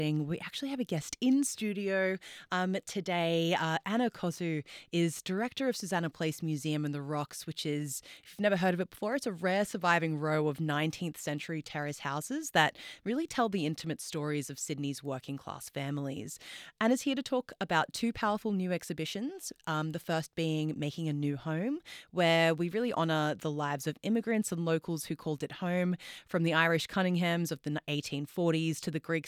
We actually have a guest in studio today. Anna Kozu is director of Susanna Place Museum in the Rocks, which is, if you've never heard of it before, it's a rare surviving row of 19th century terrace houses that really tell the intimate stories of Sydney's working class families. Anna's here to talk about two powerful new exhibitions, the first being Making a New Home, where we really honour the lives of immigrants and locals who called it home, from the Irish Cunninghams of the 1840s to the Greek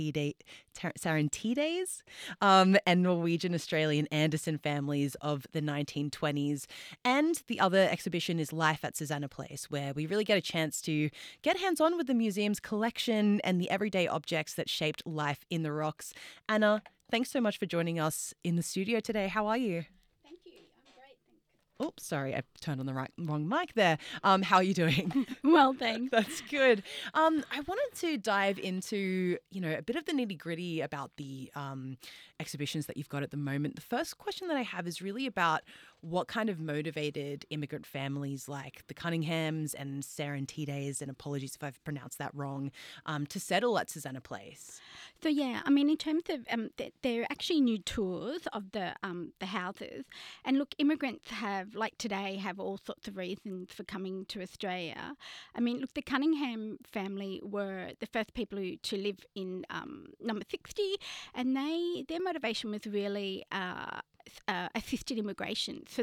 Sarentides and Norwegian Australian Anderson families of the 1920s. And the other exhibition is Life at Susanna Place, where we really get a chance to get hands-on with the museum's collection and the everyday objects that shaped life in the Rocks. Anna, thanks so much for joining us in the studio today. How are you? Thank you. I'm great. Thanks. Oh, sorry, I turned on the wrong mic there. How are you doing? Well, thanks. That's good. I wanted to dive into, a bit of the nitty gritty about the exhibitions that you've got at the moment. The first question that I have is really about what kind of motivated immigrant families like the Cunninghams and Sarentides, and apologies if I've pronounced that wrong, to settle at Susanna Place. So yeah, I mean, in terms of there are actually new tours of the houses, and look, immigrants have, like today, have all sorts of reasons for coming to Australia. I mean, look, the Cunningham family were the first people to live in number 60, and their motivation was really assisted immigration. So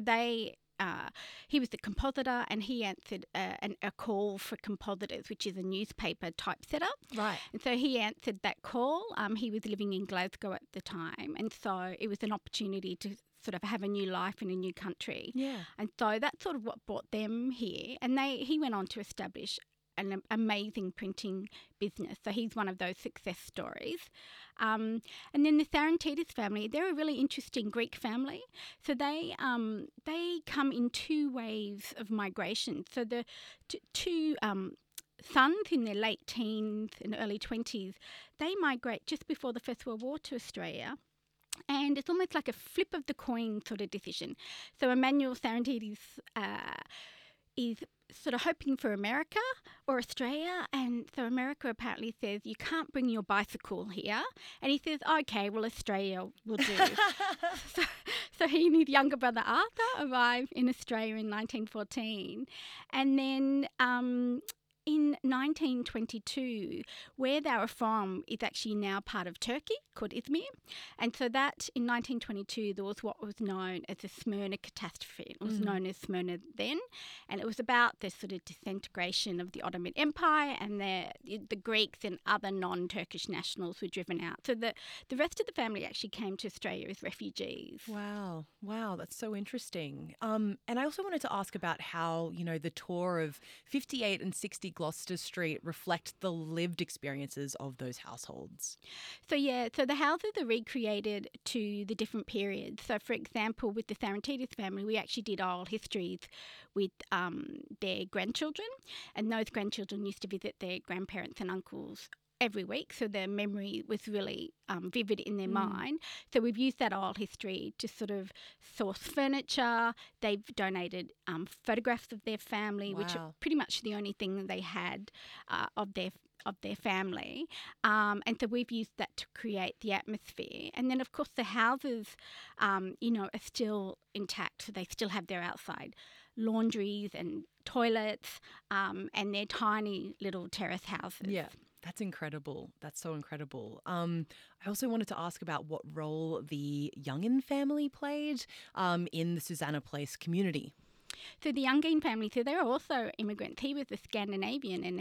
he was the compositor, and he answered a call for compositors, which is a newspaper typesetter. Right. And so he answered that call. He was living in Glasgow at the time, and so it was an opportunity to sort of have a new life in a new country. Yeah. And so that's sort of what brought them here. And he went on to establish an amazing printing business. So he's one of those success stories. And then the Sarentides family, they're a really interesting Greek family. So they come in two waves of migration. So the two sons in their late teens and early 20s, they migrate just before the First World War to Australia. And it's almost like a flip of the coin sort of decision. So Emmanuel Sarentides is sort of hoping for America or Australia, and so America apparently says, you can't bring your bicycle here, and he says, okay, well, Australia will do. so he and his younger brother Arthur arrive in Australia in 1914, and then in 1922, where they were from is actually now part of Turkey, called Izmir. And so that, in 1922, there was what was known as the Smyrna catastrophe. It was known as Smyrna then. And it was about the sort of disintegration of the Ottoman Empire, and the Greeks and other non-Turkish nationals were driven out. So the rest of the family actually came to Australia as refugees. Wow, that's so interesting. And I also wanted to ask about how, the tour of 58 and 60 Gloucester Street reflect the lived experiences of those households. So the houses are recreated to the different periods. So for example, with the Sarentides family, we actually did oral histories with their grandchildren, and those grandchildren used to visit their grandparents and uncles every week, so their memory was really vivid in their mind. So we've used that oral history to sort of source furniture. They've donated photographs of their family, which are pretty much the only thing that they had of their family. And so we've used that to create the atmosphere. And then, of course, the houses, are still intact. So they still have their outside laundries and toilets, and their tiny little terrace houses. Yeah. That's incredible. That's so incredible. I also wanted to ask about what role the Youngin family played in the Susanna Place community. So the Youngin family, so they're also immigrants. He was a Scandinavian, and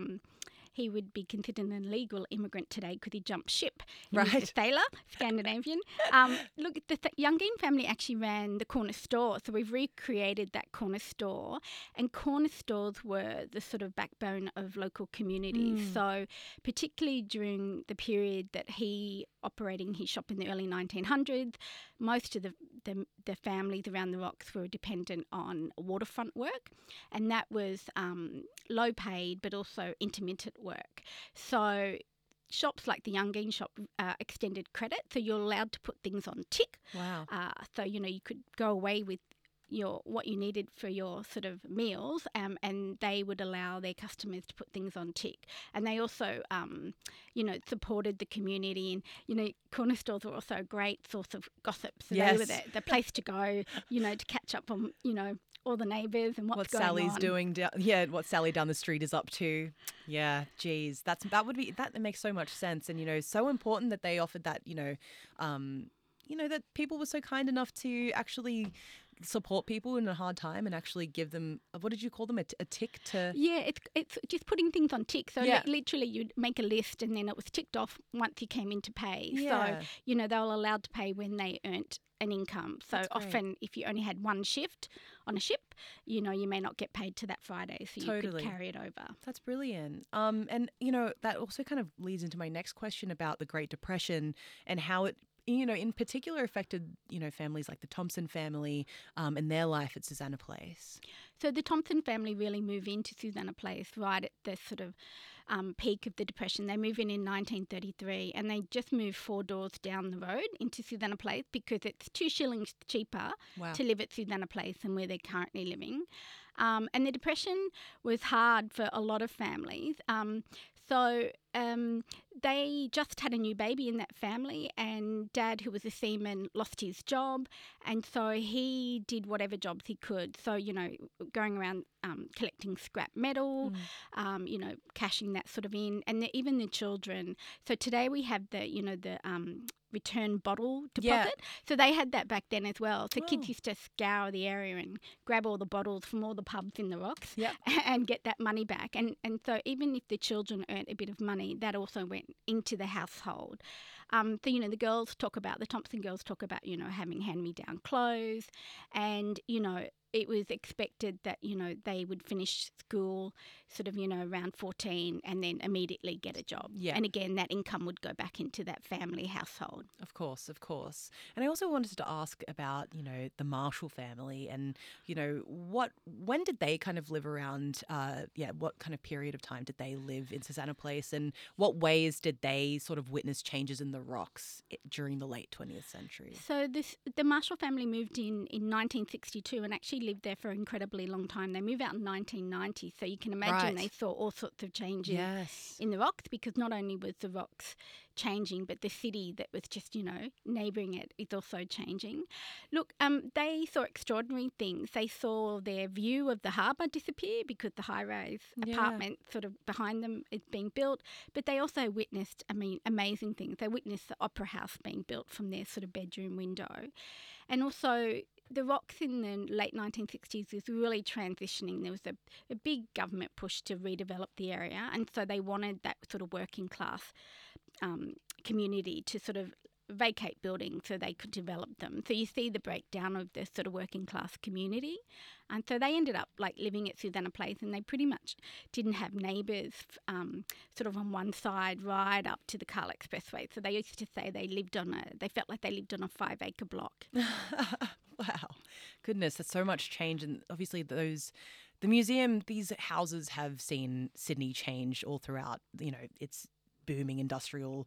he would be considered an illegal immigrant today because he jumped ship. He was a sailor, Scandinavian. Look, the Youngin family actually ran the corner store, so we've recreated that corner store. And corner stores were the sort of backbone of local communities. So particularly during the period that he operating his shop in the early 1900s, most of the families around the Rocks were dependent on waterfront work, and that was low paid but also intermittent work. So shops like the Youngin shop extended credit, so you're allowed to put things on tick. Wow. So, you could go away with what you needed for your sort of meals, and they would allow their customers to put things on tick. And they also, supported the community. And, corner stores were also a great source of gossip. So they were the place to go, to catch up on, all the neighbours and what's going Sally's on. doing. What Sally down the street is up to. Yeah, geez, that makes so much sense. And so important that they offered that. That people were so kind enough to actually support people in a hard time and actually give them, what did you call them, a tick to? Yeah, it's just putting things on tick. So literally you'd make a list and then it was ticked off once you came in to pay. Yeah. So, they were allowed to pay when they earned an income. So often if you only had one shift on a ship, you may not get paid to that Friday. So you could carry it over. That's brilliant. And, that also kind of leads into my next question about the Great Depression and how it, in particular affected, families like the Thompson family and their life at Susannah Place. So the Thompson family really move into Susannah Place right at the sort of peak of the Depression. They move in 1933 and they just move 4 doors down the road into Susannah Place because it's 2 shillings cheaper to live at Susannah Place than where they're currently living. And the Depression was hard for a lot of families. So they just had a new baby in that family, and Dad, who was a seaman, lost his job, and so he did whatever jobs he could. So, going around collecting scrap metal, cashing that sort of in, and even the children. So today we have the return bottle deposit. So they had that back then as well. So kids used to scour the area and grab all the bottles from all the pubs in the rocks and get that money back. And so even if the children earned a bit of money, that also went into the household. So, the Thompson girls talk about, having hand-me-down clothes and, it was expected that, they would finish school sort of, around 14 and then immediately get a job. Yeah. And again, that income would go back into that family household. Of course. And I also wanted to ask about, the Marshall family and, when did they kind of live around, what kind of period of time did they live in Susannah Place and what ways did they sort of witness changes in the rocks during the late 20th century? So the Marshall family moved in 1962 and actually lived there for an incredibly long time. They moved out in 1990, so you can imagine they saw all sorts of changes in the rocks because not only was the rocks changing, but the city that was just, neighbouring it is also changing. Look, they saw extraordinary things. They saw their view of the harbour disappear because the high-rise apartment sort of behind them is being built, but they also witnessed, amazing things. They witnessed the opera house being built from their sort of bedroom window. And also the rocks in the late 1960s was really transitioning. There was a big government push to redevelop the area, and so they wanted that sort of working class community to sort of vacate buildings so they could develop them. So you see the breakdown of the sort of working class community. And so they ended up living at Susannah Place and they pretty much didn't have neighbours sort of on one side right up to the Carl Expressway. So they used to say they felt like they lived on a 5-acre block. Wow. Goodness, there's so much change. And obviously the museum, these houses have seen Sydney change all throughout, its booming industrial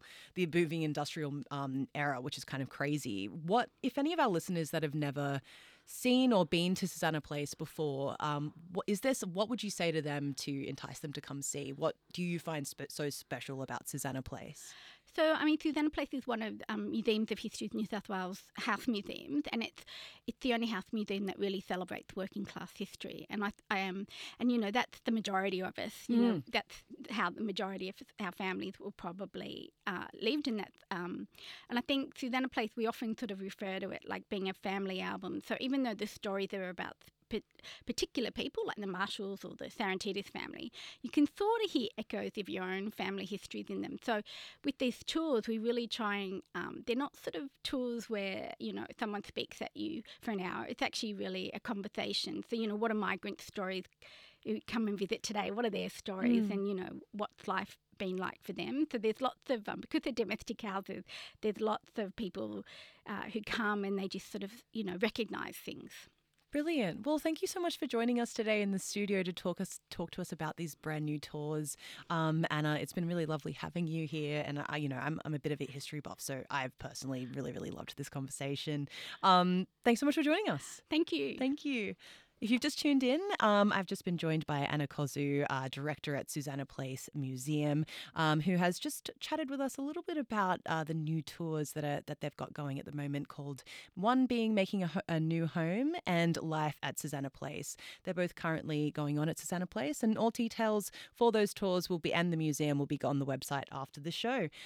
era, which is kind of crazy. What, if any of our listeners that have never seen or been to Susannah Place before, what would you say to them to entice them to come see? What do you find so special about Susannah Place? So, Susannah Place is one of Museums of History's New South Wales house museums, and it's the only house museum that really celebrates working class history. And that's the majority of us. That's how the majority of our families will probably lived in that. And I think Susannah Place, we often sort of refer to it like being a family album. So even though the stories are about particular people like the Marshalls or the Sarantidis family, you can sort of hear echoes of your own family histories in them. So with these tours, we really try and they're not sort of tours where, someone speaks at you for an hour. It's actually really a conversation. So, what are migrant stories who come and visit today? What are their stories and, what's life been like for them? So there's lots of, because they're domestic houses, there's lots of people who come and they just sort of, recognise things. Brilliant. Well, thank you so much for joining us today in the studio to talk to us about these brand new tours, Anna. It's been really lovely having you here, and I'm a bit of a history buff, so I've personally really loved this conversation. Thanks so much for joining us. Thank you. Thank you. If you've just tuned in, I've just been joined by Anna Kozu, director at Susanna Place Museum, who has just chatted with us a little bit about the new tours that they've got going at the moment, called one being Making a New Home and Life at Susanna Place. They're both currently going on at Susanna Place, and all details for those tours and the museum will be on the website after the show.